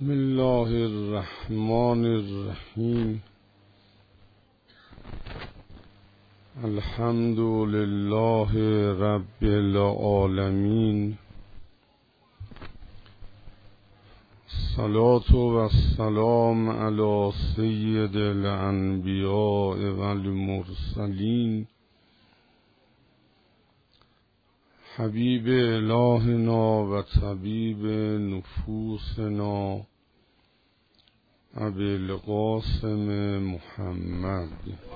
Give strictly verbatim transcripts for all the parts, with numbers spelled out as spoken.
بسم الله الرحمن الرحیم. الحمد لله رب العالمین. الصلاة و السلام علی سید الانبیاء و المرسلین، حبیب الهنا و طبیب نفوسنا ابی القاسم محمد.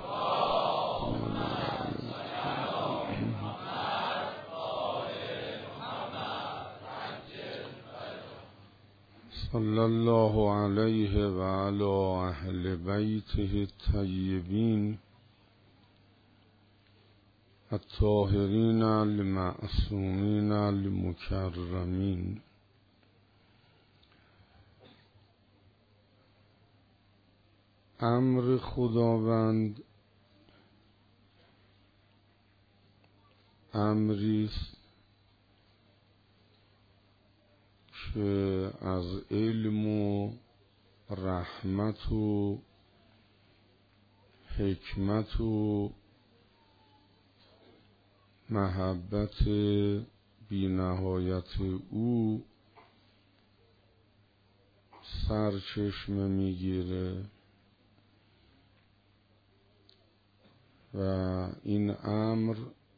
صلی الله علیه و علی اهل بیته الطیبین الطاهرین المعصومین المکرمین. امر خداوند امریست که از علم و رحمت و حکمت و محبت بی نهایت او سرچشمه میگیره و این امر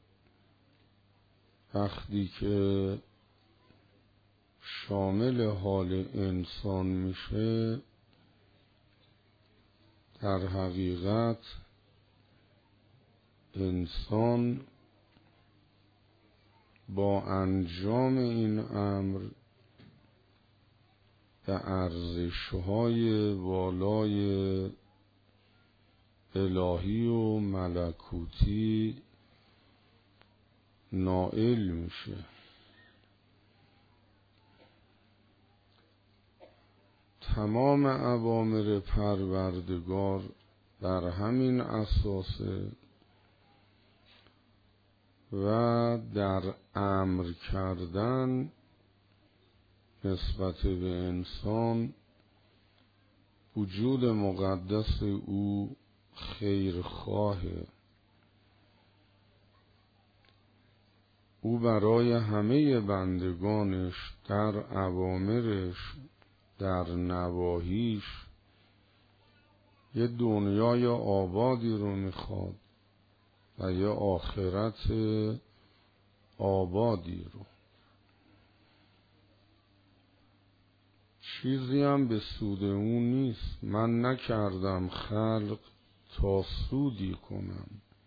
وقتی که شامل حال انسان میشه در حقیقت انسان با انجام این امر به ارزش‌های والای الهی و ملکوتی نائل میشه. تمام اوامر پروردگار بر همین اساسه و در امر کردن نسبت به انسان وجود مقدس او خیرخواهه. او برای همه بندگانش در اوامرش در نواهیش یه دنیای آبادی رو میخواد و یه آخرت آبادی رو. چیزی هم به سود اون نیست. من نکردم خلق تا سودی کنم،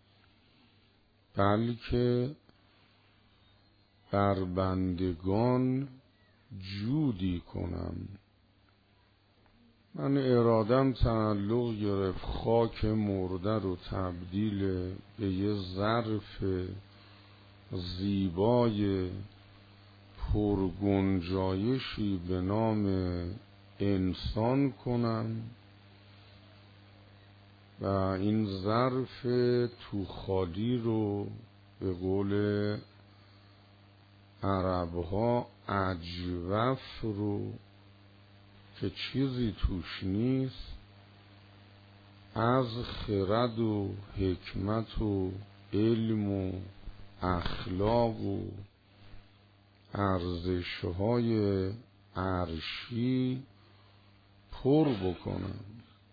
بلکه بر بندگان جودی کنم. من ارادم تعلق گرفت خاک مرده رو تبدیل به یه ظرف زیبای پرگنجایشی به نام انسان کنم و این ظرف تو خالی رو به قول عربها اجوف رو که چیزی توش نیست از خرد و حکمت و علم و اخلاق و ارزش‌های عرشی پر بکنم.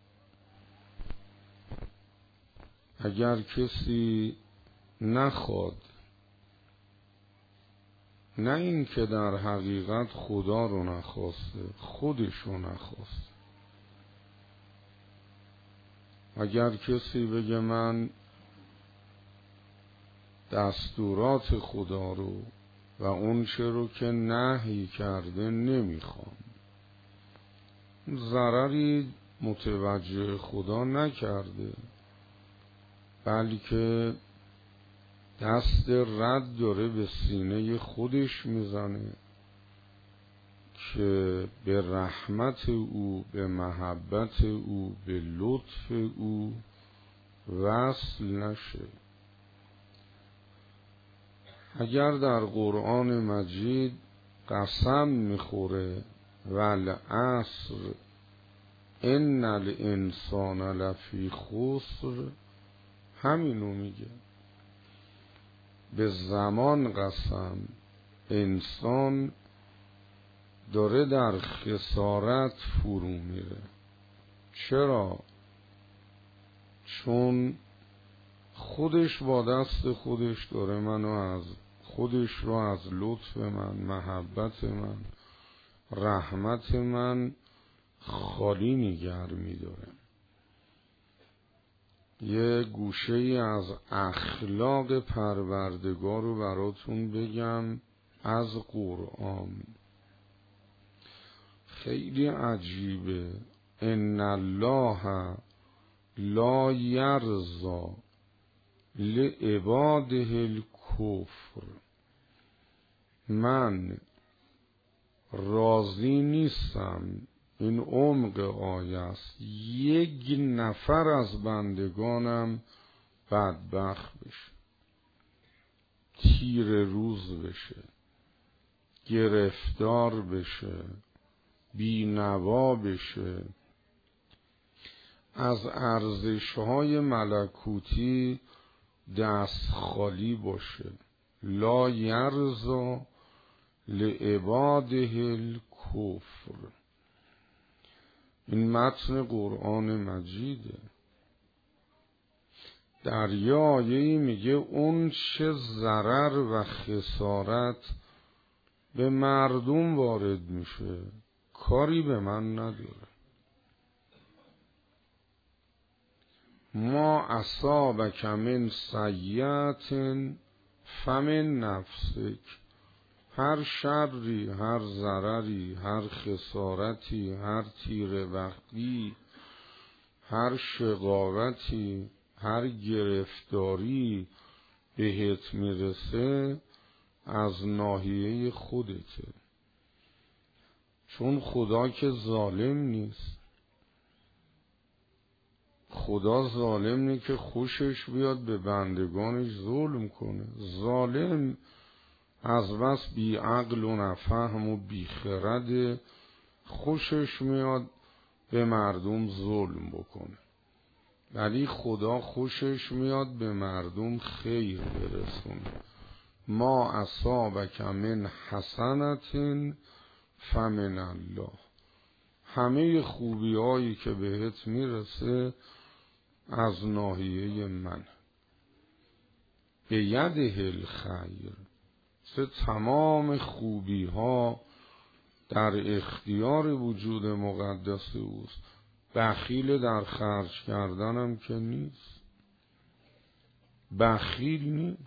اگر کسی نخواد، نه این که در حقیقت خدا رو نخواسته، خودش رو نخواسته. اگر کسی بگه من دستورات خدا رو و اون چه رو که نهی کرده نمیخوام، ضرری متوجه خدا نکرده، بلکه دست رد داره به سینه خودش میزنه که به رحمت او، به محبت او، به لطف او وصل نشه. اگر در قرآن مجید قسم میخوره والعصر ان الانسان لفی خسر، همینو میگه. به زمان قسم، انسان داره در خسارت فرو میره. چرا؟ چون خودش با دست خودش داره منو از خودش رو از لطف من، محبت من، رحمت من خالی نگر میداره. یه گوشه ای از اخلاق پروردگار رو براتون بگم از قرآن. خیلی عجیبه. ان الله لا یرضی لعباده الکفر، من راضی نیستم، این عمق آیه است، یک نفر از بندگانم بدبخت بشه، تیر روز بشه، گرفتار بشه، بینوا بشه، از ارزش‌های ملکوتی دست خالی باشه. لا یرضی لعباده الکفر. این متن قرآن مجیده. در یه آیه‌ای میگه اون چه ضرر و خسارت به مردم وارد میشه کاری به من نداره. ما اصابک من سیئة فمن نفسک، هر شری، هر ضرری، هر خسارتی، هر تیره بختی، هر شقاوتی، هر گرفتاری بهت میرسه از ناحیه خودته. چون خدا که ظالم نیست. خدا ظالم نیست که خوشش بیاد به بندگانش ظلم کنه. ظالم از بس بی عقل و نفهم و بی خرد، خوشش میاد به مردم ظلم بکنه. ولی خدا خوشش میاد به مردم خیر برسونه. ما اصابک من حسنة فمن الله، همه خوبی هایی که بهت میرسه از ناحیه من. به یده الخیر، سه تمام خوبی ها در اختیار وجود مقدس اوست. بخیل در خرج کردنم که نیست، بخیل نیست.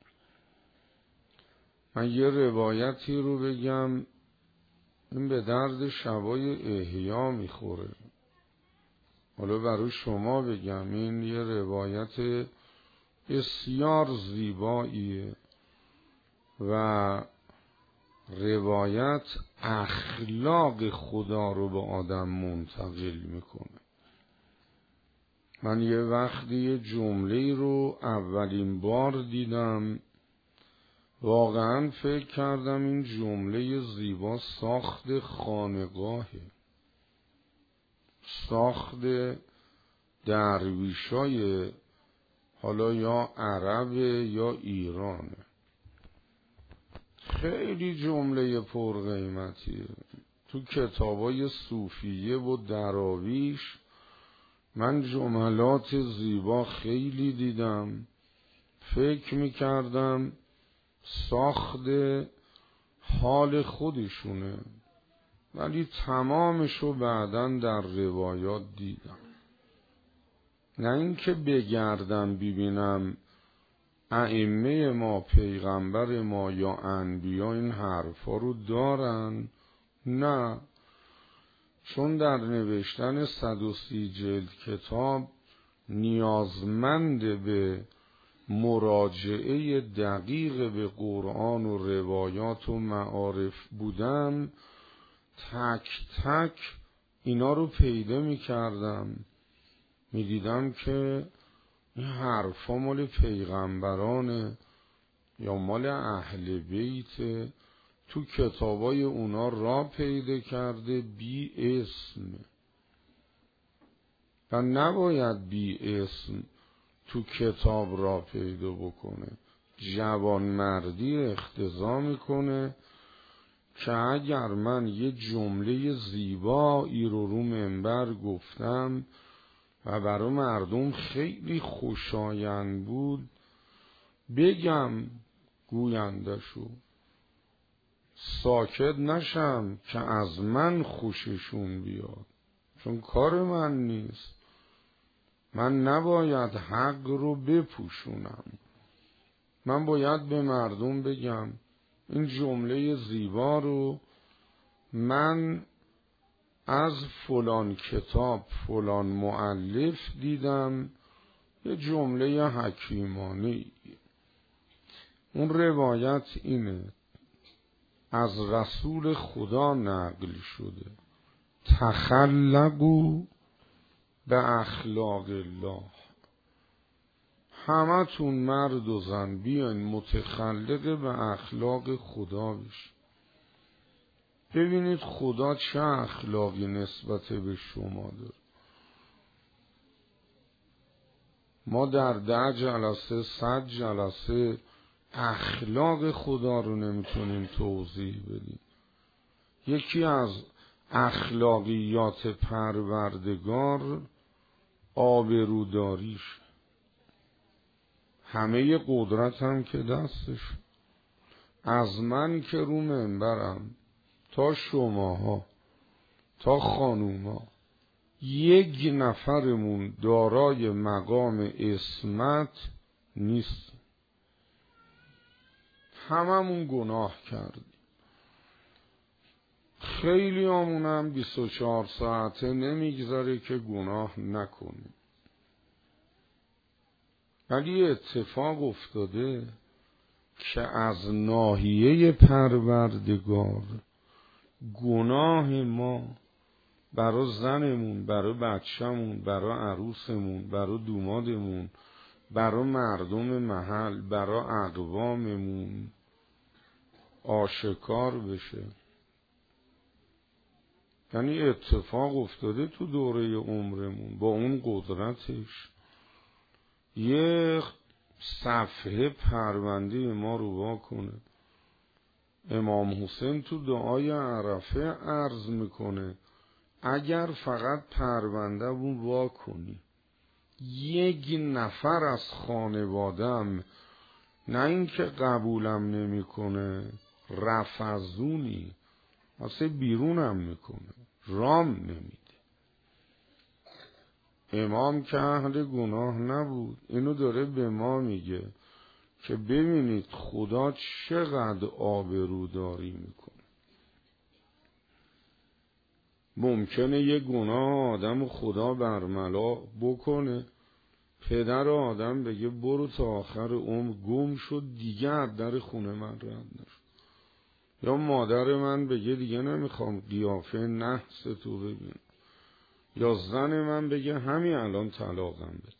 من یه روایتی رو بگم، این به درد شبای احیا میخوره. حالا برای شما بگم، این یه روایت بسیار زیباییه و روایت اخلاق خدا رو به آدم منتقل میکنه. من یه وقتی یه جمله رو اولین بار دیدم، واقعا فکر کردم این جمله زیبا ساخت خانقاهه، ساخت درویشای حالا یا عرب یا ایرانه. خیلی جمله پر قیمتیه. تو کتابای صوفیه و دراویش من جملات زیبا خیلی دیدم، فکر میکردم ساخت حال خودشونه، ولی تمامشو بعداً در روایات دیدم. نه اینکه بگردم ببینم ائمه ما، پیغمبر ما یا انبیا این حرفا رو دارن، نه، چون در نوشتن صد و سی جلد کتاب نیازمند به مراجعه دقیق به قرآن و روایات و معارف بودم، تک تک اینا رو پیدا می کردم، می دیدم که این حرفا مال پیغمبرانه یا مال اهل بیت، تو کتابای اونا را پیدا کرده بی اسم و نباید بی اسم تو کتاب را پیدا بکنه. جوانمردی اقتضا میکنه که اگر من یه جمله زیبایی رو رو منبر گفتم و برای مردم خیلی خوشایند بود، بگم گویندشو، ساکت نشم که از من خوششون بیاد، چون کار من نیست. من نباید حق رو بپوشونم، من باید به مردم بگم این جمله زیبا رو من از فلان کتاب فلان مؤلف دیدم، یه جمله حکیمانه. اون روایت اینه، از رسول خدا نقل شده، تخلقوا به اخلاق الله. همه تون مرد و زن بیاین متخلق به اخلاق خدا بشین. ببینید خدا چه اخلاقی نسبت به شما داره. ما در ده جلسه صد جلسه اخلاق خدا رو نمیتونیم توضیح بدیم. یکی از اخلاقیات پروردگار آبروداریش، همه قدرت هم که دستش، از من که رو منبرم تا شماها تا خانوما یک نفرمون دارای مقام عصمت نیست، هممون گناه کردیم. خیلی همونم بیست و چهار ساعته نمیگذاره که گناه نکنیم، ولی اتفاق افتاده که از ناحیه پروردگار گناه ما برای زنمون، برای بچه‌مون، برای عروسمون، برای دومادمون، برای مردم محل، برای اقواممون آشکار بشه. یعنی اتفاق افتاده تو دوره عمرمون با اون قدرتش یه صفحه پرونده ما رو وا کنه. امام حسین تو دعای عرفه عرض میکنه اگر فقط پرونده اون وا کنی، یک نفر از خانوادم نه اینکه قبولم نمیکنه، رفضونی واسه بیرونم میکنه، رام نمیده. امام که اهل گناه نبود، اینو داره به ما میگه که ببینید خدا چقدر آبروداری میکنه. ممکنه یه گناه آدم خدا برملا بکنه، پدر آدم بگه برو تا آخر عمر گم شد، دیگه از در خونه من رد نشد. یا مادر من بگه دیگه نمیخوام قیافه نحس تو ببینم. یا زن من بگه همین الان طلاقم بده.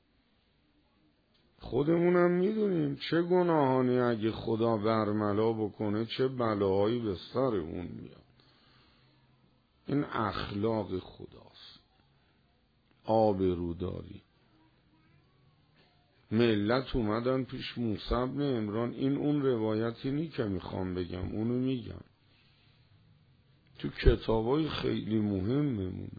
خودمونم میدونیم چه گناهانی اگه خدا برملا بکنه چه بلاهایی به سر اون میاد. این اخلاق خداست، آبروداری. ملت اومدن پیش موسی بن عمران، این اون روایتی نی که میخوام بگم، اونو میگم تو کتابای خیلی مهم میمونه.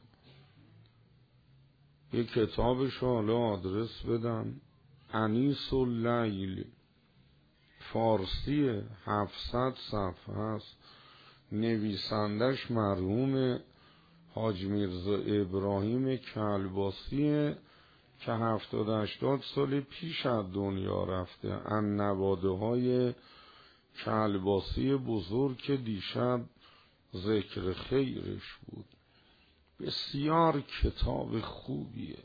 یه کتابش حالا آدرس بدم، انیس اللیل، فارسی، هفتصد صفحه است، نویسندش مرحوم حاج میرزا ابراهیم کلباسیه که هفتاد هشتاد سال پیش از دنیا رفته. ان نواده های کلباسی بزرگ که دیشب ذکر خیرش بود. بسیار کتاب خوبیه.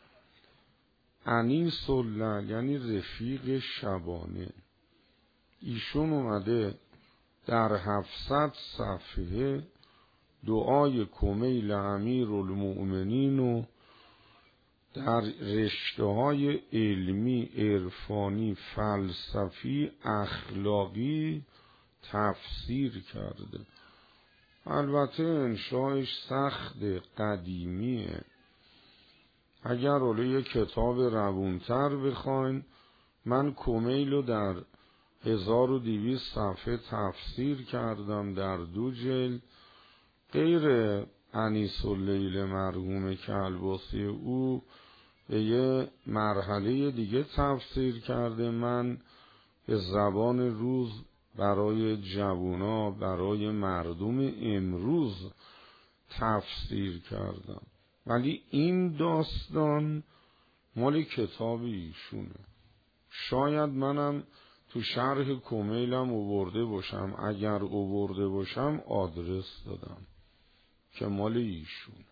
انیس اللیل یعنی رفیق شبانه. ایشون اومده در هفتصد صفحه دعای کمیل امیرالمؤمنین و در رشته های علمی، عرفانی، فلسفی، اخلاقی تفسیر کرده. البته انشایش سخت قدیمیه. اگر اوله یک کتاب روونتر بخواین، من کمیلو در هزار و دویست صفحه تفسیر کردم در دو جلد. غیر انیس اللیل مرحوم کلباسی، او به یه مرحله دیگه تفسیر کرده. من به زبان روز برای جوونا، برای مردم امروز تفسیر کردم. ولی این داستان مال کتاب ایشونه. شاید منم تو شرح کمیلم آورده باشم، اگر آورده باشم آدرس دادم که مال ایشون.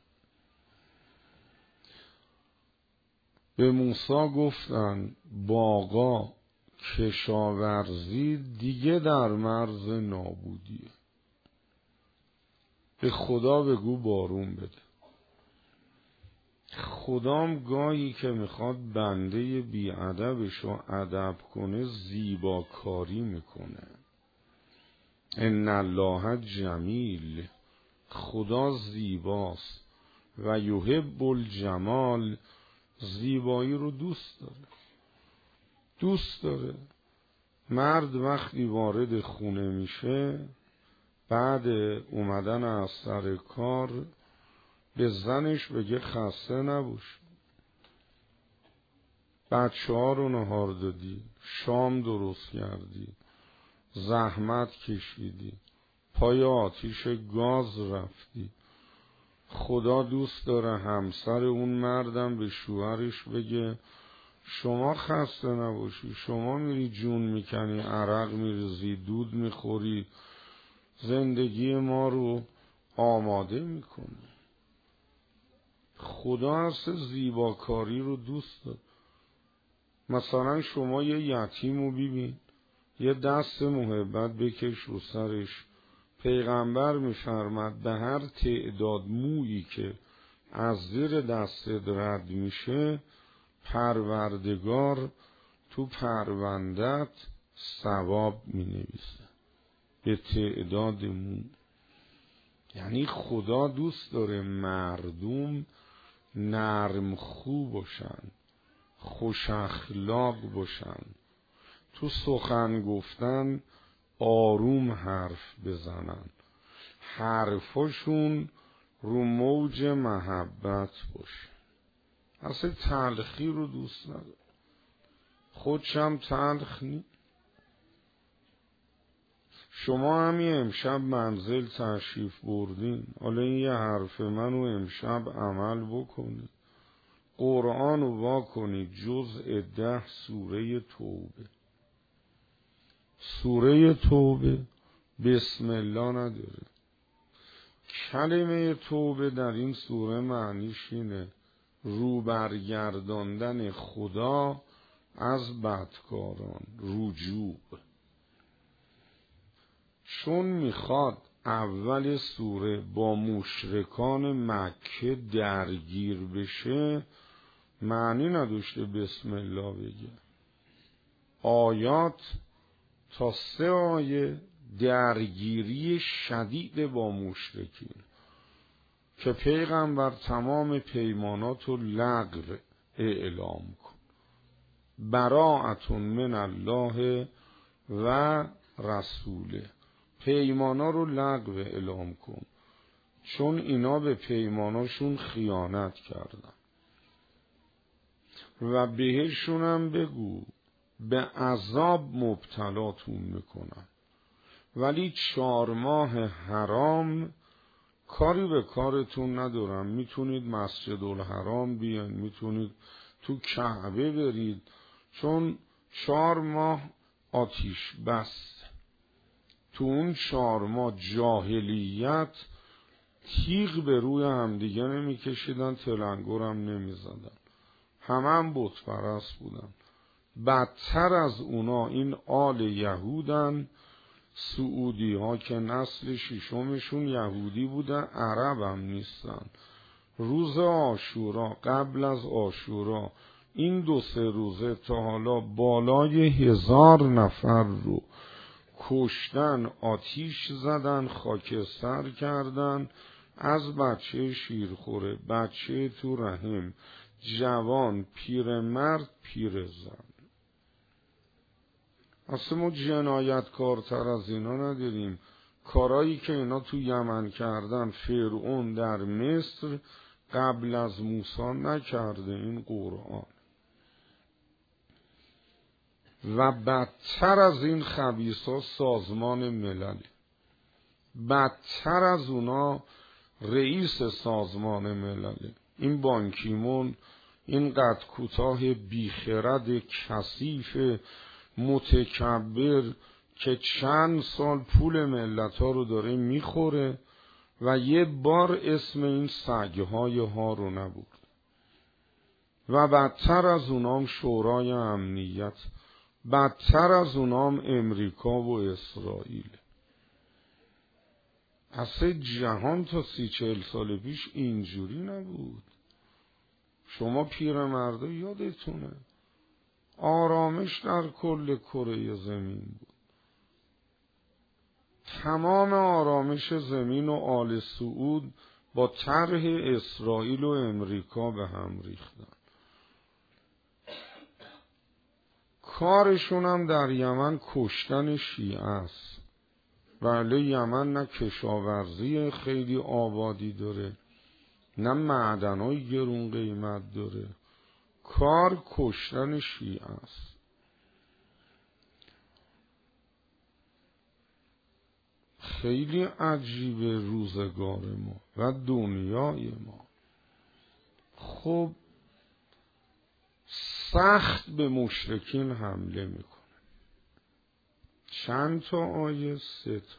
به موسی گفتن باغا کشاورزی دیگه در مرز نابودیه، به خدا بگو بارون بده. خدام گاهی که میخواد بنده بی‌ادبشو ادب کنه زیباکاری میکنه. ان الله جمیل، خدا زیباست و یحب الجمال، زیبایی رو دوست داره. دوست داره مرد وقتی وارد خونه میشه بعد اومدن از سر کار به زنش بگه خسته نباش، بچه ها رو نهار دادی، شام درست کردی، زحمت کشیدی، پای آتیش گاز رفتی. خدا دوست داره همسر اون مردم به شوهرش بگه شما خسته نباشی، شما میری جون میکنی، عرق میریزی، دود میخوری، زندگی ما رو آماده میکنی. خدا هست زیباکاری رو دوست داره. مثلا شما یه یتیم رو ببین، یه دست محبت بکش رو سرش. پیغمبر میفرماد به هر تعداد مویی که از زیر دستت رد میشه پروردگار تو پروندت ثواب مینویسه به تعداد مو. یعنی خدا دوست داره مردم نرم خو باشن، خوش اخلاق باشن، تو سخن گفتن آروم حرف بزنن، حرفاشون رو موج محبت باشه. اصلا تلخی رو دوست نداره، خودشم تلخ نی. شما همین امشب منزل تشریف بردین، حالا این یه حرف منو امشب عمل بکنید. قرآن رو وا کنید جزء ده سوره توبه. سوره توبه بسم الله نداره. کلمه توبه در این سوره معنیش اینه رو برگرداندن خدا از بدکاران، رجوع. چون میخواد اول سوره با مشرکان مکه درگیر بشه معنی نداشته بسم الله بگه. آیات تا سه آیه درگیری شدید با مشرکین که پیغمبر تمام پیمانات رو لغو اعلام کن، براءتون من الله و رسوله، پیمانا رو لغو اعلام کن، چون اینا به پیماناشون خیانت کردن. و بهشونم بگو به عذاب مبتلاتون میکنن، ولی چهار ماه حرام کاری به کارتون ندارم. میتونید مسجد الحرام بیاین، میتونید تو کعبه برید، چون چهار ماه آتیش بست. تو اون چهار ماه جاهلیت تیغ به روی هم دیگه نمی کشیدن، تلنگر هم نمی زدن، همه هم بت پرست بودن. بدتر از اونا این آل یهودن، سعودی ها که نسل ششمشون یهودی بودن، عرب هم نیستن. روز عاشورا، قبل از عاشورا این دو سه روزه تا حالا بالای هزار نفر رو کشتن، آتیش زدن، خاکستر کردن، از بچه شیرخوره، بچه تو رحم، جوان، پیرمرد، پیرزن. اصلا ما جنایتکارتر از اینا نداریم. کارایی که اینا تو یمن کردن فرعون در مصر قبل از موسی نکرده. این قرآن. و بدتر از این خبیثا سازمان ملل، بدتر از اونا رئیس سازمان ملل. این بانکیمون، این قد کوتاه بیخرد کثیف متکبر که چند سال پول ملت ها رو داره میخوره و یه بار اسم این سگهای ها رو نبود. و بدتر از اونام شورای امنیت، بدتر از اونام امریکا و اسرائیل. اصلا جهان تا سی چهل سال پیش اینجوری نبود. شما پیرمردا یادتونه آرامش در کل کره زمین بود. تمام آرامش زمین و آل سعود با طرح اسرائیل و امریکا به هم ریختن. کارشون هم در یمن کشتن شیعه است. بله، یمن نه کشاورزی خیلی آبادی داره، نه معدنای گرون قیمت داره. کار کشتن شیعه است. خیلی عجیبه روزگار ما و دنیای ما. خب سخت به مشرکین حمله میکنه. چند تا آیه؟ سه تا.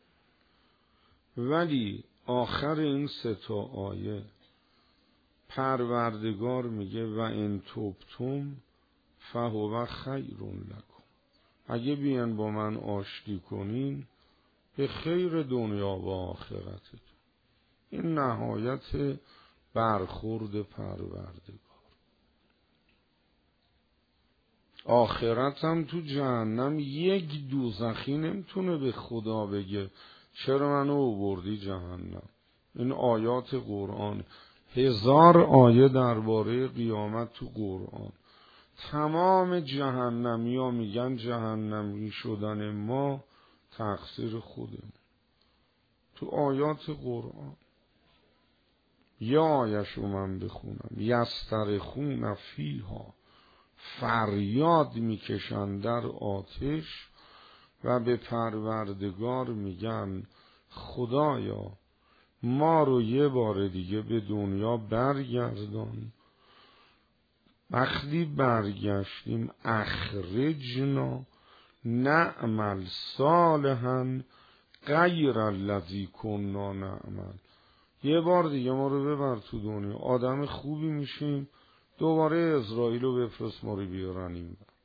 ولی آخر این سه تا آیه پروردگار میگه و ان توبتم فهو خیر لکم. اگه بیان با من آشتی کنین به خیر دنیا و آخرتتون. این نهایت برخورد پروردگار. آخرت هم تو جهنم یک دوزخی نمیتونه به خدا بگه چرا منو آوردی جهنم. این آیات قرآن، هزار آیه درباره قیامت تو قرآن. تمام جهنمی ها میگن جهنمی شدن ما تقصیر خودمون. تو آیات قرآن یه آیه‌شو من بخونم. یسترخون فیها، فریاد میکشن در آتش و به پروردگار میگن خدایا ما رو یه بار دیگه به دنیا برگردان. وقتی برگشتیم اخرجنا نعمل صالحا غیر الذی کنا نعمل. یه بار دیگه ما رو ببر تو دنیا، آدم خوبی میشیم، دوباره اسرائیل رو بفرست ما رو بیارن این بر.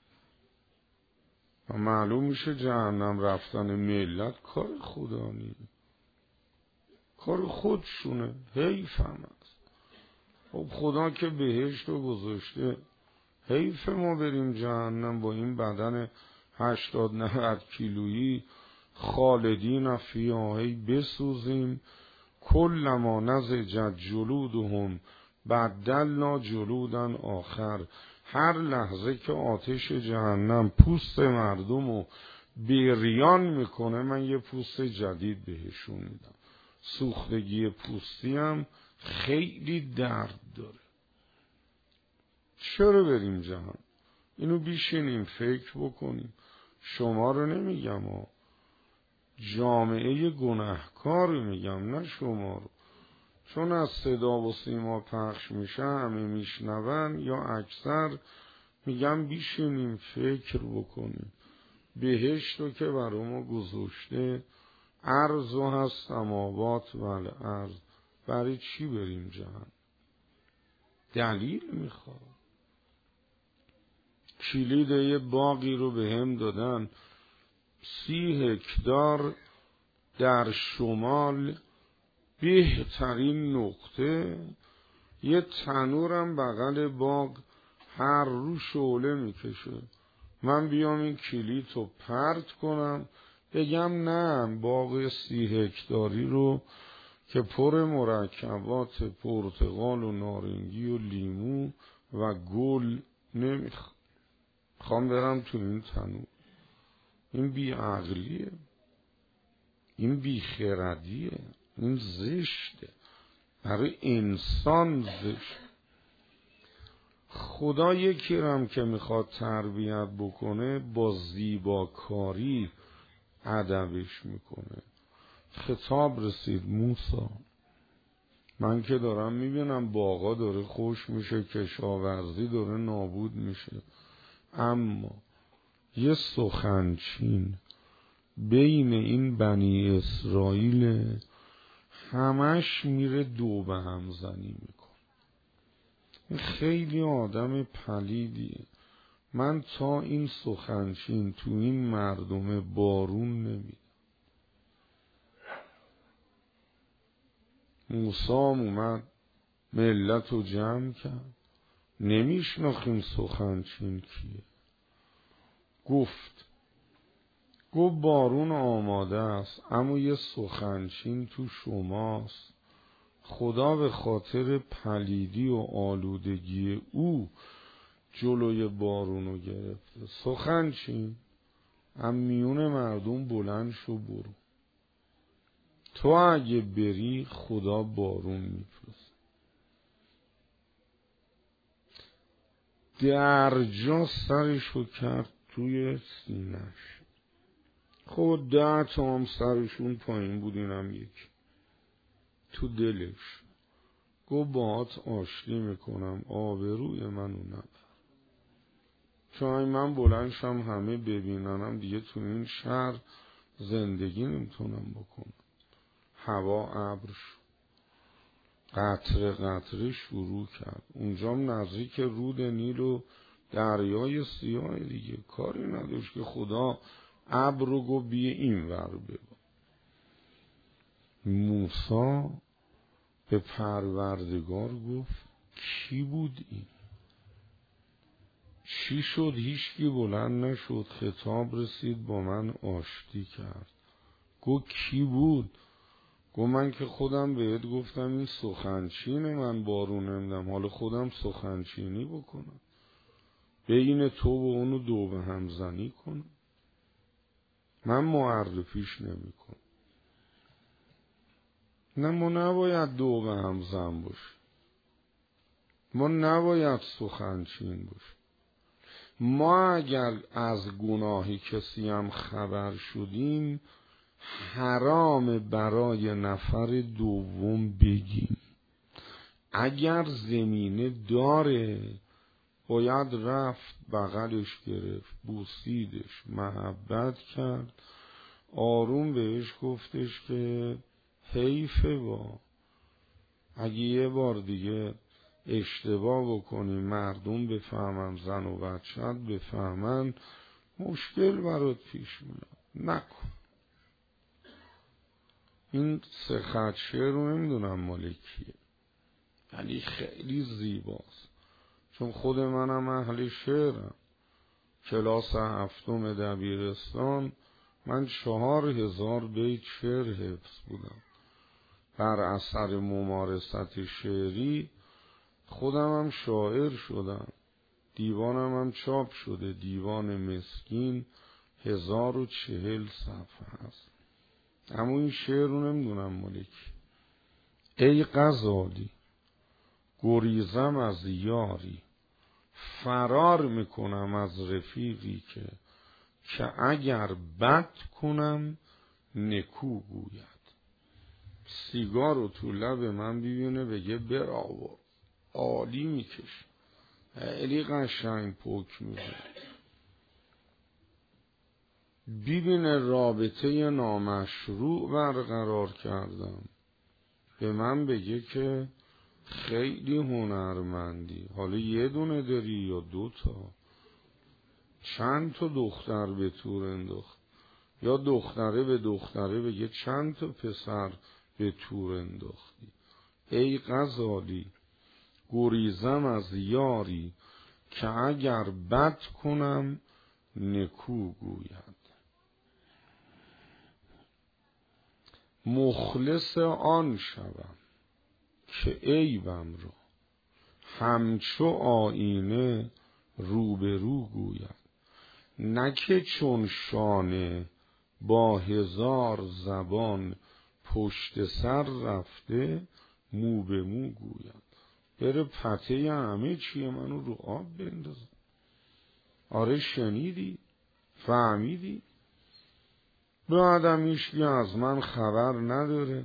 و معلوم میشه جهنم رفتن ملت کار خدا نیست، کار خودشونه. حیف هم است. خب خدا که بهشت رو گذاشته، حیف ما بریم جهنم با این بدن هشتاد نود کیلویی خالدین فیها بسوزیم. کل ما نضجت جلودهم بدلنا جلودن آخر. هر لحظه که آتش جهنم پوست مردم رو بریان میکنه من یه پوست جدید بهشون میدم. سوختگی پوستی هم خیلی درد داره. چرا بریم جهنم؟ اینو بیشینیم فکر بکنیم. شما رو نمیگم ها، جامعه گناهکار رو میگم، نه شما رو. چون از صدا و سیما پخش میشه همه میشنون یا اکثر میگم بیشینیم فکر بکنیم. بهشت رو که برای ما گذاشته عرض و هست سماوات و الارض، برای چی بریم جهنم؟ دلیل میخواد. کلید یه باقی رو به هم دادن، سی هکتار در شمال، بهترین نقطه، یه تنورم بغل باغ هر رو شعله میکشه. من بیام این کلیت رو پرت کنم بگم نه باغ سی هکتاری رو که پر مرکبات پرتقال و نارنگی و لیمو و گل نمیخوام، خوام برم تو این تنور. این بی عقلیه، این بی خردیه، این زشته، برای انسان زشت. خدا یکی رم که میخواد تربیت بکنه با زیباکاری ادبش میکنه. خطاب رسید موسی، من که دارم میبینم باغا داره خوش میشه، کشاورزی داره نابود میشه، اما یه سخنچین بین این بنی اسرائیل همش میره دو به هم زنی میکنه. این خیلی آدم پلیدیه. من تا این سخنچین تو این مردم بارون نمیدم. موسی اومد ملت رو جمع کرد، نمیشناخیم سخنچین کیه. گفت گفت بارون آماده است اما یه سخنچین تو شماست. خدا به خاطر پلیدی و آلودگی او جلوی بارونو گرفته. سخنچین هم میون مردم بلند شو برو، تو اگه بری خدا بارون میفرسته. درجا سرشو کرد توی سینش. خود ده تا هم سرشون پایین بود، اینم یک تو دلش. گو باهات آشتی میکنم، آبروی منو نبر، چون من بلندشم همه ببیننم دیگه تو این شهر زندگی نمیتونم بکنم. هوا ابر شد، قطره قطره شروع کرد. اونجام نزدیک رود نیل و دریای سیاه دیگه، کاری نداشت که خدا ابر رو گو بیه این ور ببا. موسی به پروردگار گفت کی بود این؟ چی شد؟ هیچکی بلند نشد. خطاب رسید با من آشتی کرد. گو کی بود؟ گو من که خودم بهت گفتم این سخنچینه، من بارون نمیدم، حالا خودم سخنچینی بکنم بین تو و اونو دو به هم زنی کنم؟ من معرفیش نمی کنم. نه ما نباید دو به هم زن باشه، ما نباید سخنچین باشه. ما اگر از گناهی کسی هم خبر شدیم حرام برای نفر دوم بگیم. اگر زمینه داره باید رفت بغلش گرفت، بوسیدش، محبت کرد، آروم بهش گفتش که حیفه با اگه یه بار دیگه اشتباه بکنی مردم بفهمن، زن و بچه‌ت بفهمن، مشکل برات پیش میاد، نکن. این سه خط شعر رو نمیدونم مال کیه ولی خیلی زیباست، چون خود منم اهل شعرم. کلاس هفتم دبیرستان من چهار هزار بیت شعر حفظ بودم. بر اثر ممارست شعری خودم هم شاعر شدم، دیوانم هم چاپ شده، دیوان مسکین هزار و چهل صفحه هست. اما این شعر رو نمیدونم مالکی. ای غزالی گریزم از یاری، فرار میکنم از رفیقی که که اگر بد کنم نکو گوید. سیگار رو تو لب من ببینه بگه براو، عالی میکش، خیلی قشنگ پک میزه. ببینه رابطه نامشروع برقرار کردم به من بگه که خیلی هنرمندی. حالا یه دونه داری یا دو تا؟ چند تا دختر به تور انداخت؟ یا دختره به دختره بگه چند تا پسر به تور انداختی؟ ای غزالی گریزم از یاری که اگر بد کنم نکو گوید. مخلص آن شوم که عیبم را همچو آینه روبرو گوید. نه که چون شانه با هزار زبان پشت سر رفته مو به مو گوید. بره پته همه چیه منو رو آب بندازه. آره شنیدی؟ فهمیدی؟ بعدم ایشکی از من خبر نداره.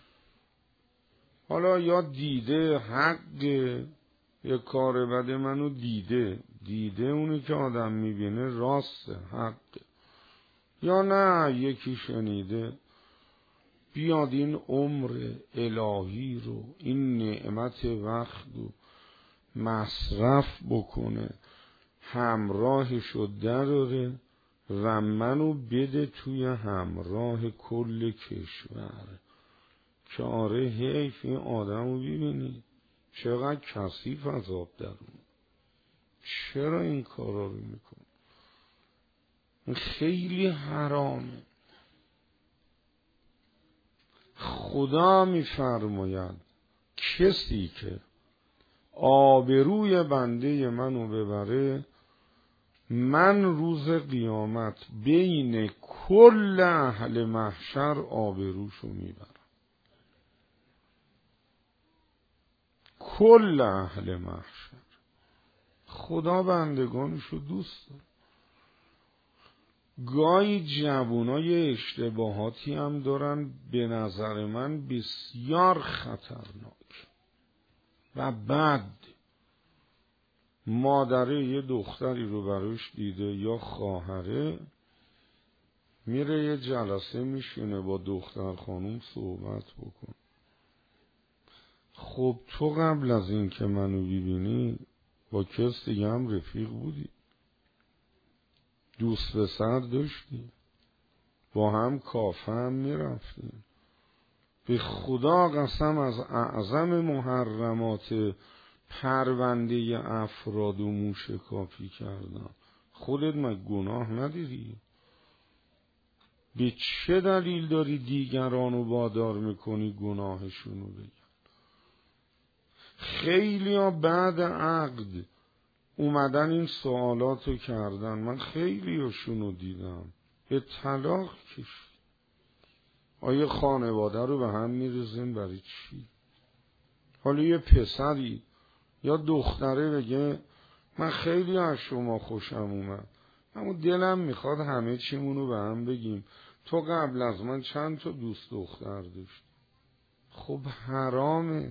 حالا یا دیده حقه، یه کار بد منو دیده دیده اونی که آدم میبینه راسته حقه، یا نه یکی شنیده. بیاد این عمر الهی رو، این نعمت وقت رو مصرف بکنه، همراهشو دراره و منو بده توی همراه کل کشور. که آره حیف این آدم رو ببینی چقدر کثیف عذاب درون. چرا این کارا رو میکن؟ خیلی حرامه. خدا میفرماید کسی که آبروی بنده منو ببره، من روز قیامت بین کل اهل محشر آبروشو میبرم. کل اهل محشر. خدا بندگانشو دوست داره. گاهی جوانای اشتباهاتی هم دارن به نظر من بسیار خطرناک و بد. مادره یه دختری رو براش دیده یا خواهره، میره یه جلسه میشینه با دختر خانوم صحبت بکن. خب تو قبل از این که منو ببینی با کس دیگه هم رفیق بودی، دوست پسر داشتی، با هم کافه هم میرفتی. به خدا قسم از اعظم محرمات پرونده افراد و موشکافی کردن. خودت مگه گناه ندیدی؟ به چه دلیل داری دیگرانو وادار میکنی گناهشونو بگن؟ خیلی ها بعد عقد اومدن این سوالاتو کردن. من خیلی هاشونو دیدم به طلاق کشید. آیا خانواده رو به هم میریزین برای چی؟ حالا یه پسری یا دختره بگه من خیلی از شما خوشم اومد، اما دلم میخواد همه چیمونو به هم بگیم، تو قبل از من چند تا دوست دختر داشت. خب حرامه.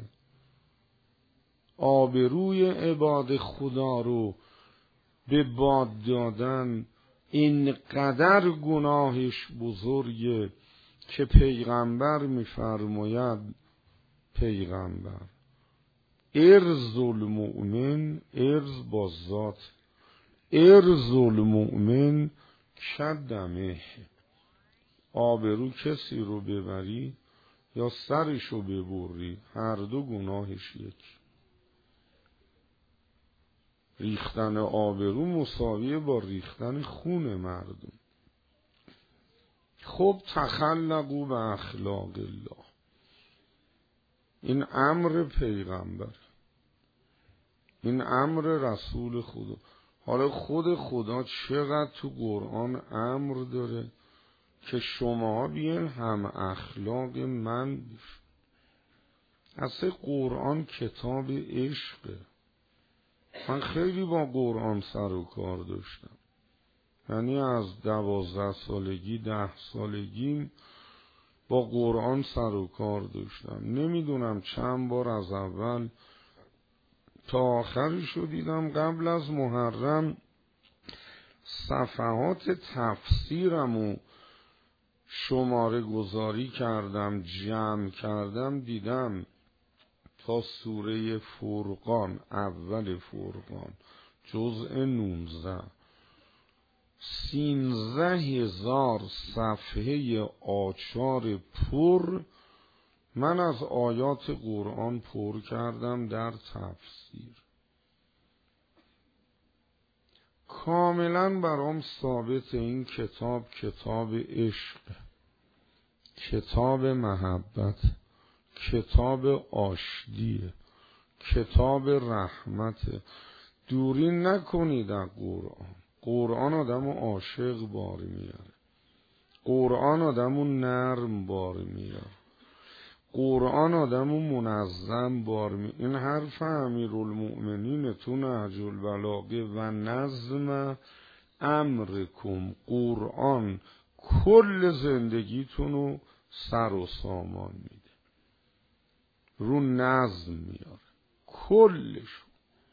آبروی عباد خدا رو به باد دادن اینقدر گناهش بزرگه که پیغمبر میفرماید، پیغمبر ارز المؤمن ارز با ذات، ارز المؤمن کدمه. آبرو کسی رو ببری یا سرش رو ببری، هر دو گناهش یکی. ریختن آبرو مساویه با ریختن خون مردم. خب تخلقوا به اخلاق الله، این امر پیغمبر، این امر رسول خدا. حالا خود خدا چقدر تو قرآن امر داره که شما بیان هم اخلاق من بشید. اصلا قرآن کتاب عشقه. من خیلی با قرآن سر و کار داشتم، یعنی از دوازده سالگی ده سالگیم با قرآن سر و کار داشتم. نمیدونم چند بار از اول تا آخرشو دیدم. قبل از محرم صفحات تفسیرمو شماره گذاری کردم، جمع کردم، دیدم تا سوره فرقان، اول فرقان جزء نونزده، سینزده هزار صفحه آچار پر من از آیات قرآن پر کردم در تفسیر. کاملا برام ثابت این کتاب کتاب عشق، کتاب محبت، کتاب آشتیه، کتاب رحمت. دوری نکنید از قرآن. قرآن آدمو عاشق بار میاره، قرآن آدمو نرم بار میاره، قرآن آدمو منظم بار میاره. این حرف امیرالمؤمنین تو نهج البلاغه و نظم امرکم، قرآن کل زندگیتونو سر و سامان میده، رو نظم میاره کلشو.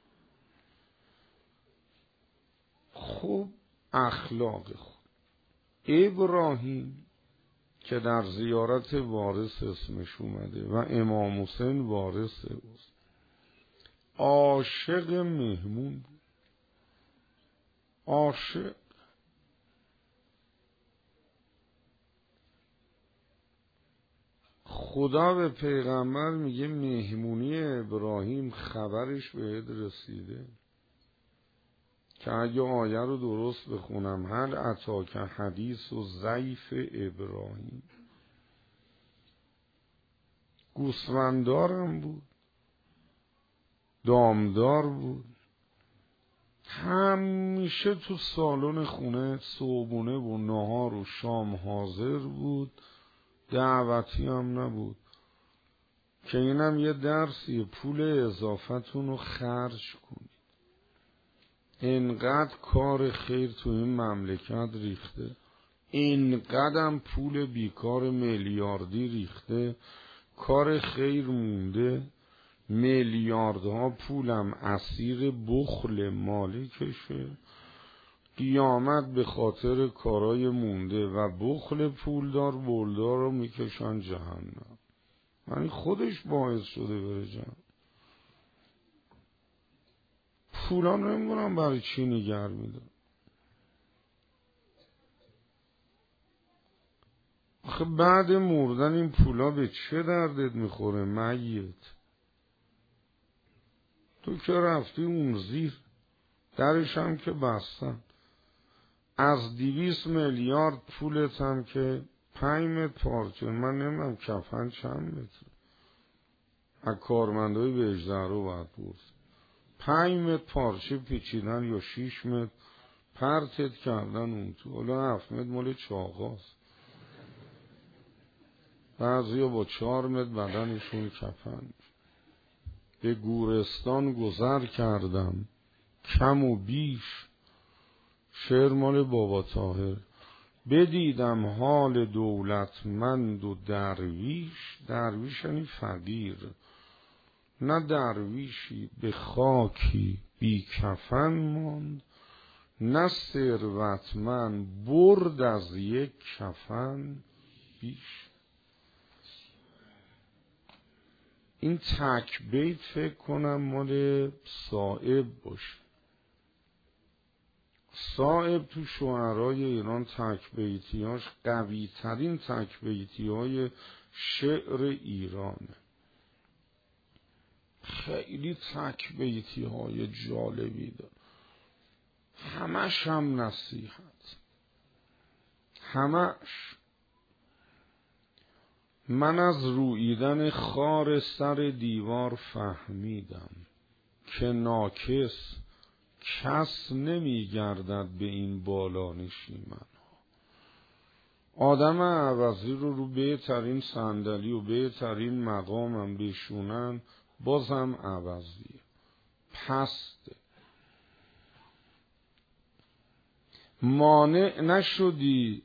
خب اخلاق خود ابراهیم که در زیارت وارث اسمش اومده و امام حسین وارث بود، عاشق مهمون بود، عاشق. خدا به پیغمبر میگه مهمونی ابراهیم خبرش بهت رسیده؟ که اگه آیه رو درست بخونم، هل اتاک حدیث و ضیف ابراهیم، گوسفندارم بود، دامدار بود، همیشه تو سالن خونه صبحونه و نهار و شام حاضر بود، دعوتی هم نبود. که اینم یه درسی، پول اضافتون رو خرج کنید. اینقدر کار خیر تو این مملکت ریخته، اینقدرم پول بیکار میلیاردی ریخته، کار خیر مونده، میلیاردها پولم اسیر بخل مالکشه. قیامت به خاطر کارای مونده و بخل پولدار بولدار رو میکشن جهنم. یعنی خودش باعث شده بره جهنم. پولا نمیدونم برای چی نگر میده. آخه بعد مردن این پولا به چه دردت میخوره میت؟ تو که رفتی اون زیر، درش هم که بستن. از دویست میلیارد پولت هم که پنج متر پارچه، من نمیدونم کفن چند متر، از کارمندای وجده رو باید پرس. پنج متر پارچه پیچیدن یا شیش متر پرتت کردن اون تو. حالا هفت متر مال چاقاست، بعضی ها با چهار متر بدنشون کفن. به گورستان گذر کردم کم و بیش، شعر مال بابا طاهر. بدیدم حال دولتمند و درویش، درویش یعنی فقیر، نه درویشی به خاکی بی کفن ماند، نه ثروتمند برد از یک کفن بیش. این تک بیت فکر کنم مال صائب باشه. صائب تو شعرهای ایران تک بیتیاش قوی ترین تک بیتی های شعر ایرانه. خیلی تک بیتی های جالبی داره، همش هم نصیحت، همش. من از رویدن خار سر دیوار فهمیدم که ناکس کس نمی گردد به این بالا نشیمن. آدم عوضی رو رو بهترین صندلی و بهترین مقامم بشونن بازم عوضیه، پسته. مانع نشدی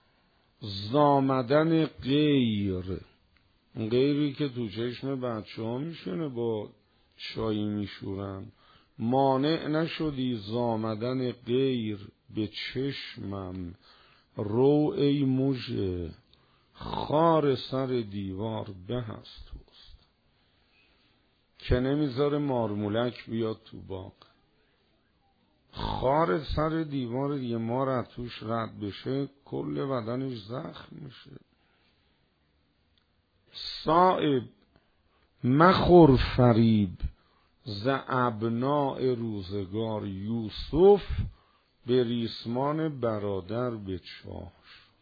زامدن غیر، غیری که تو چشم بچه ها میشونه با چایی میشورن. مانع نشدی زامدن غیر به چشمم، رو ای مژه خار سر دیوار به از توست. که نمیذاره مارمولک بیاد تو باغ. خار سر دیوار یه مار از توش رد بشه کل بدنش زخم میشه. صائب مخور فریب ز ابناء روزگار، یوسف به ریسمان برادر به چاه شد.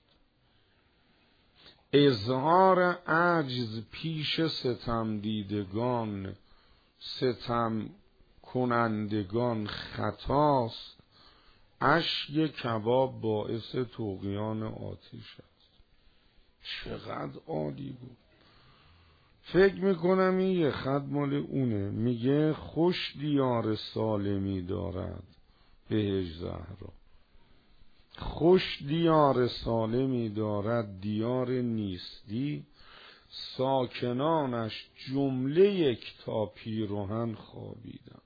اظهار عجز پیش ستم دیدگان، ستم کنندگان خطاست، اشک کباب باعث طغیان آتش است. چقدر عالی بود. فکر میکنم این یه خط مال اونه. میگه خوش دیار سالمی دارد بهش زهرا، خوش دیار سالمی دارد دیار نیستی، ساکنانش جمله یک تا پیراهن خوابیدن.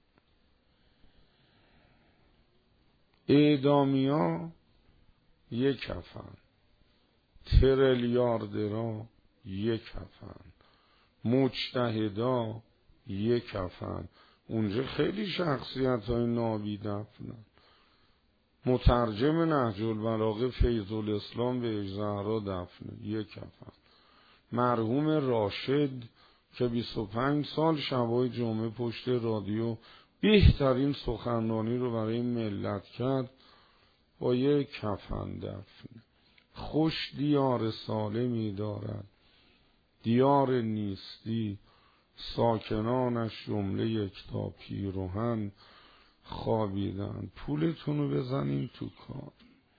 اعدامیا یک کفن، تریلیاردرا یک کفن، مجتهدا یک کفن. اونجا خیلی شخصیت های نابی دفنن. مترجم نهج البلاغه فیض الاسلام به زهرا دفنه یک کفن. مرحوم راشد که بیست و پنج سال شبای جمعه پشت رادیو بهترین سخنرانی رو برای ملت کرد، با یک کفن دفنه. خوش دیار سالمی دارد دیار نیستی، ساکنانش جمله یک تا پیراهن خوابیدن. پولتون رو بزنین تو کار.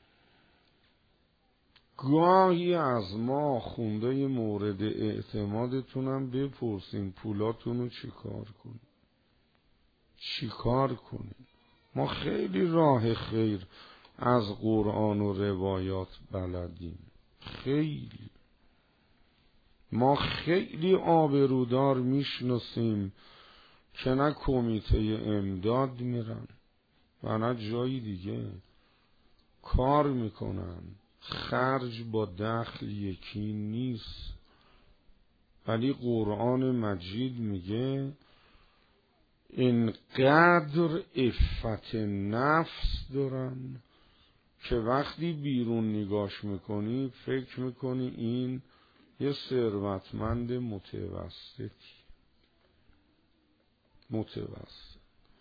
گاهی از ما خونده مورد اعتمادتونم بپرسین پولاتون رو چی کار کنین، چی کار کنین. ما خیلی راه خیر از قرآن و روایات بلدیم، خیلی. ما خیلی آبرودار میشناسیم که نه کمیته امداد میرن و نه جایی دیگه کار میکنن. خرج با دخل یکی نیست. ولی قرآن مجید میگه اینقدر عفت نفس دارن که وقتی بیرون نگاش میکنی فکر میکنی این یه ثروتمند متوسطی. متوسط.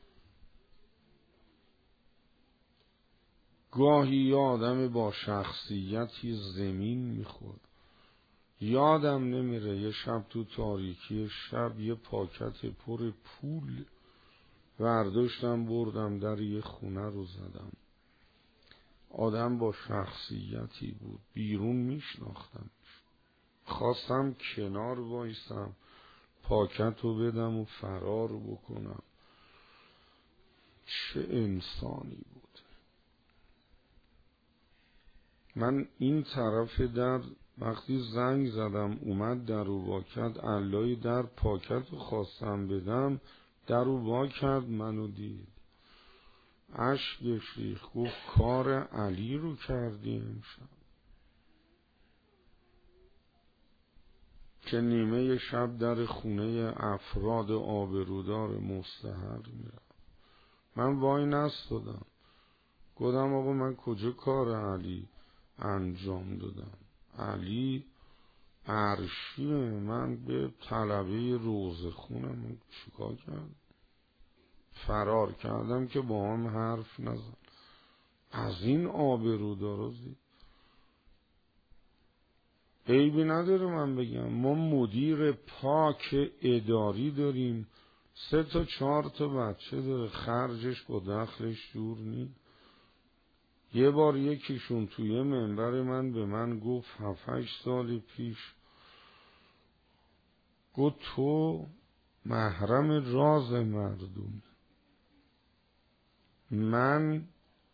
گاهی یه آدم با شخصیتی زمین میخورد. یادم نمیره یه شب تو تاریکی شب یه پاکت پر پول برداشتم بردم در یه خونه رو زدم. آدم با شخصیتی بود، بیرون میشناختم. خواستم کنار وایسم پاکت رو بدم و فرار بکنم. چه انسانی بود. من این طرف در وقتی زنگ زدم اومد در رو وا کرد، علای در پاکت رو خواستم بدم، در رو وا کرد، منو دید، اشکش ریخت، گفت کار علی رو کردی امشب. که نیمه شب در خونه افراد آبرودار مستحق میرم. من وای نستادم، گفتم آقا من کجا کار علی انجام دادم؟ علی عرشیه، من به طلبه روزه خونم چیکار کردم؟ فرار کردم که با هم حرف نزن. از این آبرودارا زید. عیبی نداره من بگم ما مدیر پاک اداری داریم، سه تا چهار تا بچه داره، خرجش با دخلش جور نی. یه بار یکیشون توی منبر من به من گفت هفت هشت سال پیش، گفت تو محرم راز مردم. من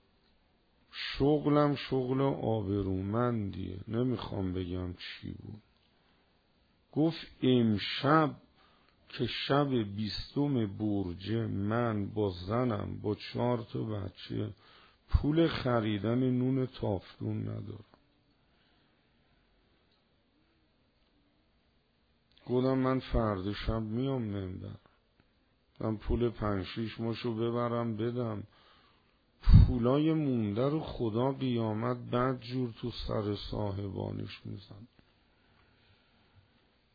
شغلم شغل آبرومندیه، نمیخوام بگم چی بود. گفت امشب که شب بیستم برجه من با زنم با چهار تا بچه پول خریدن نون تافتون ندارم. گفتم من فردا شب میام منبر، من پول پنج شیش ماشو ببرم بدم. پولای مونده رو خدا قیامت بعد جور تو سر صاحبانش میزن.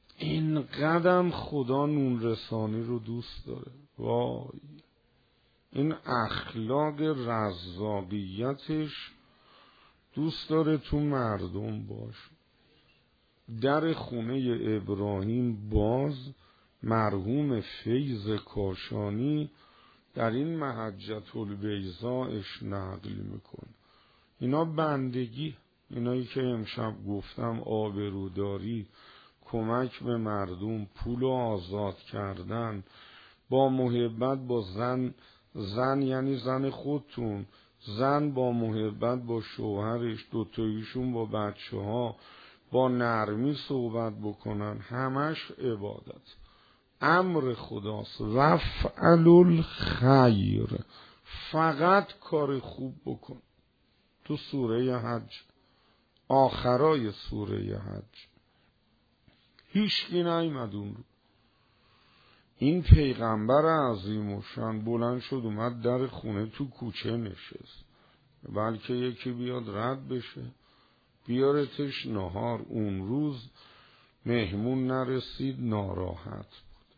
این قدم خدا نون رسانی رو دوست داره. وای این اخلاق رزاقیتش دوست داره تو مردم باش. در خونه ابراهیم باز مرحوم فیض کاشانی در این محجة البیضاءش نقل میکن. اینا بندگی، اینایی که امشب گفتم آبروداری، کمک به مردم، پول آزاد کردن، با محبت با زن، زن یعنی زن خودتون، زن با محبت با شوهرش، دوتاییشون با بچه ها با نرمی صحبت بکنن، همش عبادت. امر خداست، وفعل الخیر، فقط کار خوب بکن. تو سوره حج، آخرای سوره حج، هیچکی نیامد اون رو. این پیغمبر عظیم و شان بلند شد اومد در خونه تو کوچه نشست، بلکه یکی بیاد رد بشه بیارتش نهار. اون روز مهمون نرسید، ناراحت بود.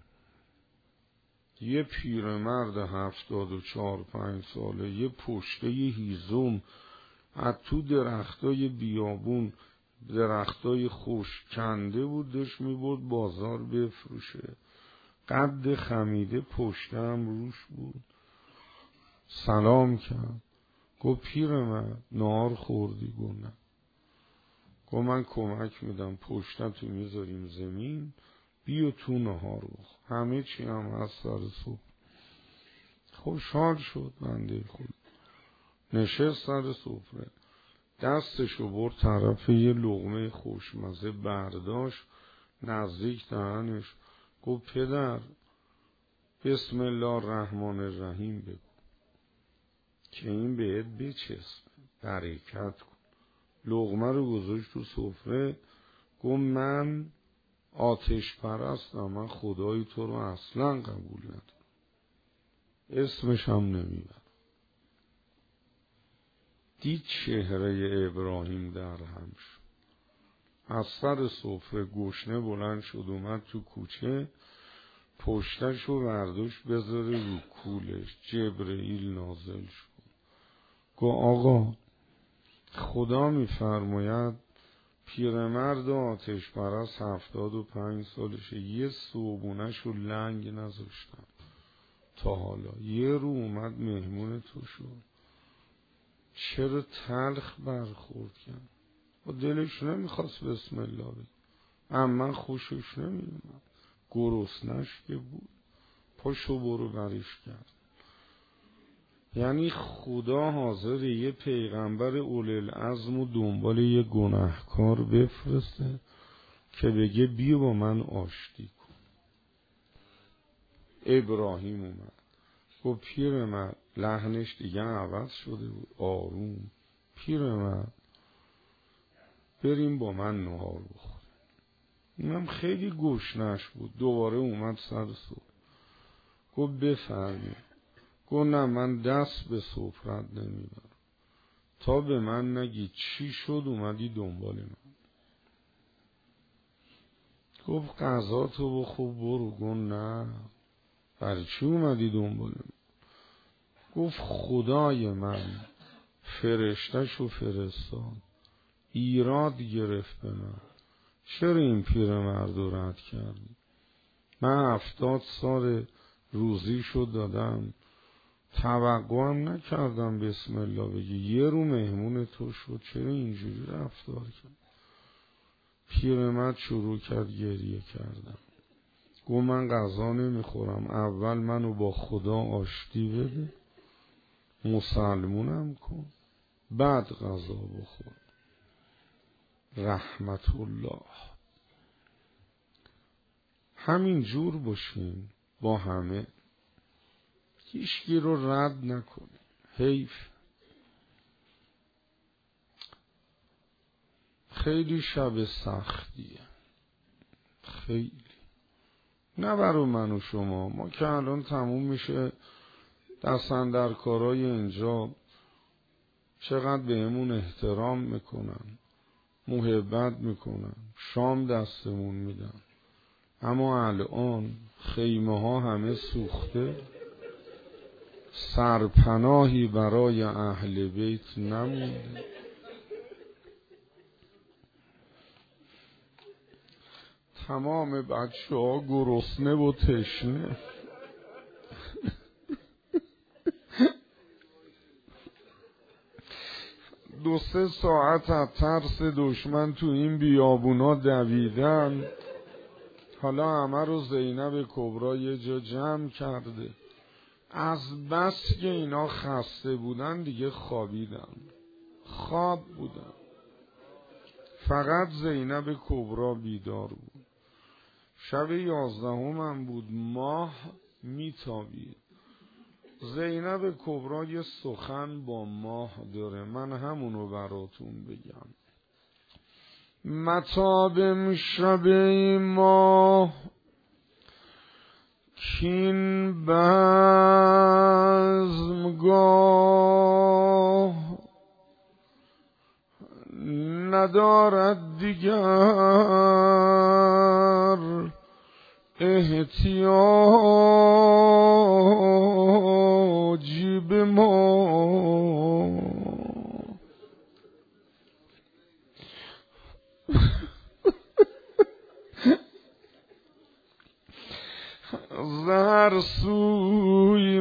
یه پیرمرد هفتاد و چهار پنج ساله یه پشته هیزم از تو درختای بیابون، درختای خوش کنده بود، داشت میبرد بازار بفروشه. قد خمیده، پشته هم روش بود. سلام کرد، گفت پیرمرد نهار خوردی؟ گفت نه. گفت من کمک میدم، پشته تو میذاریم زمین، بیا تو نهار بخور، همه چی هم هست سر صبح. خوشحال شد بنده خود، نشست سر سفره، دستشو برد طرف یه لقمه خوشمزه برداشت، نزدیک دهنش، گفت پدر بسم الله الرحمن الرحیم بگو که این بهت بچسب، برکت کن. لقمه رو گذاشت تو سفره، گفت من آتش پرستم، من خدای تو رو اصلا قبول ندارم، اسمش هم نمیبرم. دید چهره ابراهیم در هم شد، از سر سفره گشنه بلند شد اومد تو کوچه، پشتش رو برداشت بذاره رو کولش. جبرئیل نازل شد، گفت آقا خدا میفرماید پیرمرد آتش پرست هفتاد و پنج سالشه، یه صوبونش رو لنگ نذاشتم تا حالا، یه رو اومد مهمون تو شد، چرا تلخ برخورد کرد؟ و دلش نمیخواست بسم الله بگه، اما خوشش نمیومد، گرسنش که بود، پاشو برو برش کرد. یعنی خدا حاضر یه پیغمبر اولوالعزم و دنبال یه گناهکار بفرسته که بگه بیا با من آشتی کن. ابراهیم اومد، گفت پیرمرد، لحنش دیگه عوض شده بود، آروم، پیرمرد بریم با من نهار بخوریم. اونم خیلی گشنش بود، دوباره اومد سر صبح، گفت بفرمایید. گفت نه من دست به سفرت نمیبرم تا به من نگی چی شد اومدی دنبال من. گفت غذا تو بخور برو. گفت نه، برای چی اومدی دنبال من؟ گفت خدای من فرشته‌شو فرستاد، ایراد گرفت به من، چرا این پیرمرد رو رد کردی؟ من هفتاد سال روزیشو دادم، توقع هم نکردم بسم الله بگی، یه رو مهمون تو شد، چرا اینجوری رفتار کرد؟ پیرمرد شروع کرد گریه کردم، گفت من غذا نمیخورم، اول منو با خدا آشتی بده، مسلمونم کن، بعد غذا بخور. رحمت الله. همین جور باشین با همه، هیچکی رو رد نکنه، حیف. خیلی شب سختیه، خیلی، نه برای من و شما، ما که الان تموم میشه دستن در کارای اینجا چقدر بهمون احترام میکنن، محبت میکنن، شام دستمون میدن، اما الان خیمه ها همه سوخته، سرپناهی برای اهل بیت نمونده. تمام بچه ها گرسنه و تشنه. دو سه ساعت از ترس دشمن تو این بیابونا دویدن. حالا همه رو زینب کبرا یه جا جمع کرده. از بس که اینا خسته بودن دیگه خوابیدن، خواب بودن. فقط زینب کبرا بیدار بود. شب یازدهم هم بود، ماه میتابید. زینب کبرا یه سخن با ماه داره، من همونو براتون بگم. متاب شب ماه کین بزمگاه ندارد دیگر احتیاجی به ما. زهر سوی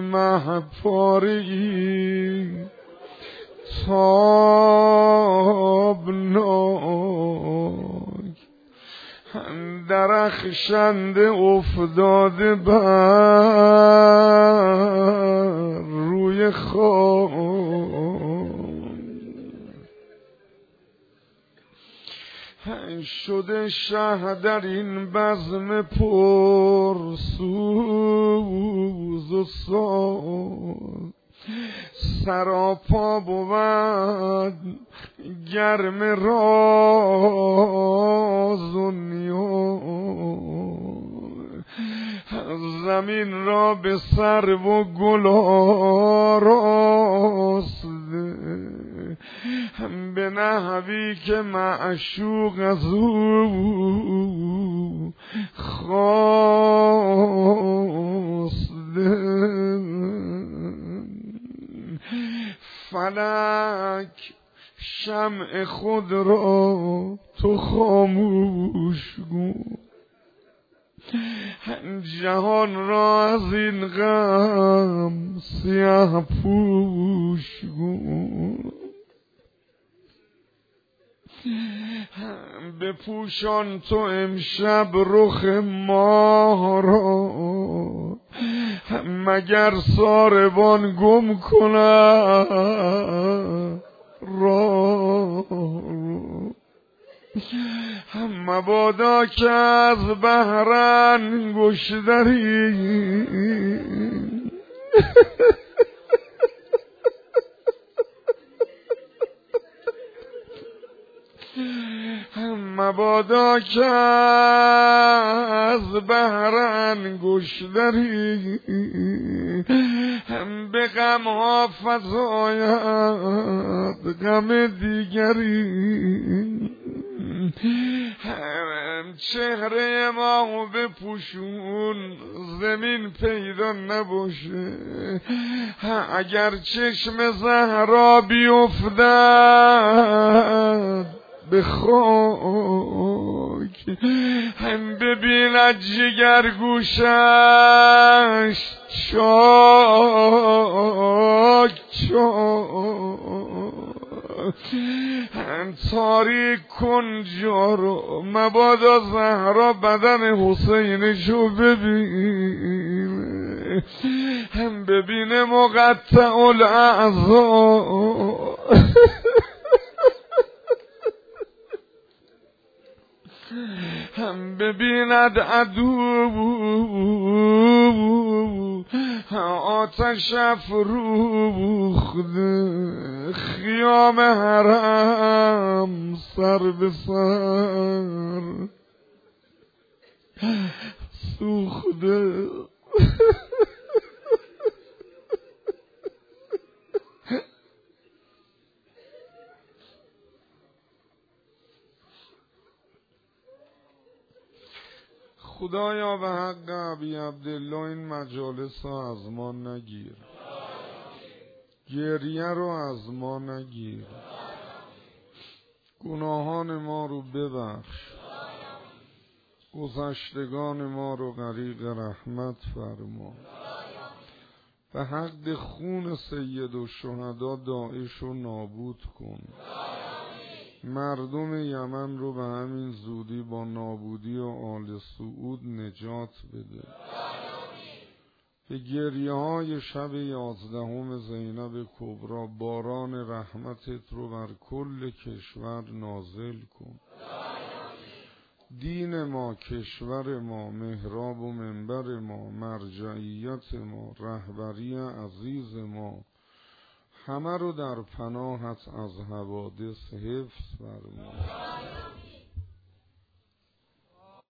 مهپاری تابناک درخشنده افتاده بر روی خاک شده شه در این بزم پر سوز و ساز. سراپا بود گرم راز و نیاز. زمین را به سرو و گل آراسته به نحوی که معشوق از او خواسته. فلک شمع خود را تو خاموش کن، جهان را از این غم سیاه پوش کن. بپوشان تو امشب رخ ماه را، مگر ساربان گم کند راه را. مبادا که از بهر انگشتری مبادا که از بهر انگشتری به غم ها فزاید غم دیگری. چهره ما بپوشون زمین پیدا نباشه، اگر چشم زهرا بیفتد به خاک، هم ببیند جگر گوشش چاک چاک. تاریک کن جارو مبادا زهرا بدن حسینشو ببینه، هم ببینه مقطع الاعضا. هم ببیند عدو آتش افروخته، خیام حرم سر به سر سوخته. خدایا به حق ابی عبدالله این مجالس را از ما نگیر. گریه رو از ما نگیر، گناهان ما رو ببخش، گذشتگان ما رو غریق رحمت فرما، به حق خون سید و شهدا داعش رو نابود کن، مردم یمن رو به همین زودی با نابودی و آل سعود نجات بده، به گریه های شب یازدهم زینب کبری باران رحمتت رو بر کل کشور نازل کن، دین ما، کشور ما، محراب و منبر ما، مرجعیت ما، رهبری عزیز ما، همه رو در پناهت از حوادث حفظ فرما.